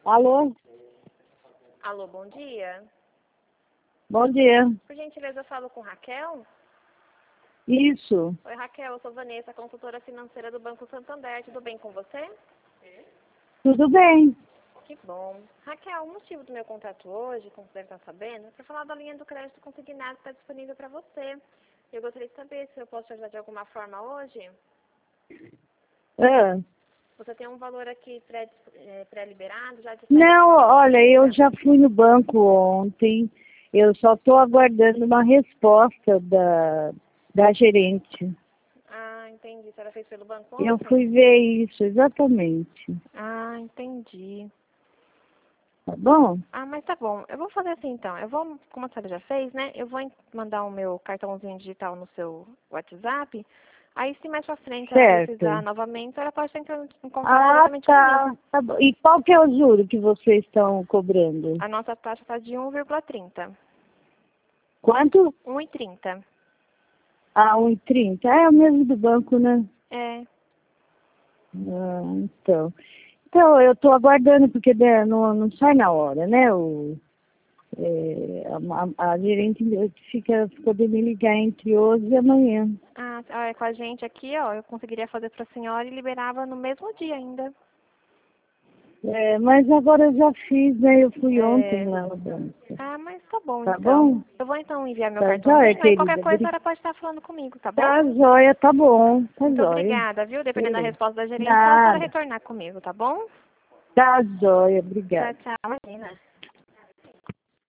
Alô? Alô, bom dia. Bom dia. Por gentileza, eu falo com Raquel? Isso. Oi, Raquel, eu sou Vanessa, consultora financeira do Banco Santander. Tudo bem com você? Tudo bem. Que bom. Raquel, o motivo do meu contato hoje, como você deve estar sabendo, é para falar da linha do crédito consignado que está disponível para você. Eu gostaria de saber se eu posso te ajudar de alguma forma hoje. Ah. Você tem um valor aqui pré-liberado, já de Não, olha, 730. eu já fui no banco ontem. Eu só estou aguardando uma resposta da gerente. Ah, entendi. A senhora fez pelo banco Eu ontem? fui ver isso, exatamente. Ah, entendi. Tá bom? Ah, mas tá bom. Eu vou fazer assim então. Eu vou, como a senhora já fez, né? Eu vou mandar o meu cartãozinho digital no seu WhatsApp. Aí, se mais pra frente ela precisar Certo. novamente, ela pode entrar em contato Ah, diretamente comigo. tá. Tá bom. E qual que é o juro que vocês estão cobrando? A nossa taxa está de 1,30. Quanto? 1,30. Ah, 1,30. É o mesmo do banco, né? É. Ah, então. Então, eu estou aguardando, porque né, não sai na hora, né? A gerente ficou de me ligar entre hoje e amanhã. Ah, é com a gente aqui, ó, eu conseguiria fazer pra senhora e liberava no mesmo dia ainda. É, mas agora eu já fiz, né? Eu fui ontem É. lá no banco. Ah, mas tá bom Tá então. bom? Eu vou então enviar meu Tá joia, cartãozinho, aí qualquer querida? coisa a senhora pode estar falando comigo, tá bom? Tá joia, tá bom. Tá Muito joia. obrigada, viu? Dependendo da É. resposta da gerente, só a senhora Nada. retornar comigo, tá bom? Tá joia, Tchau, obrigada. tchau. Imagina.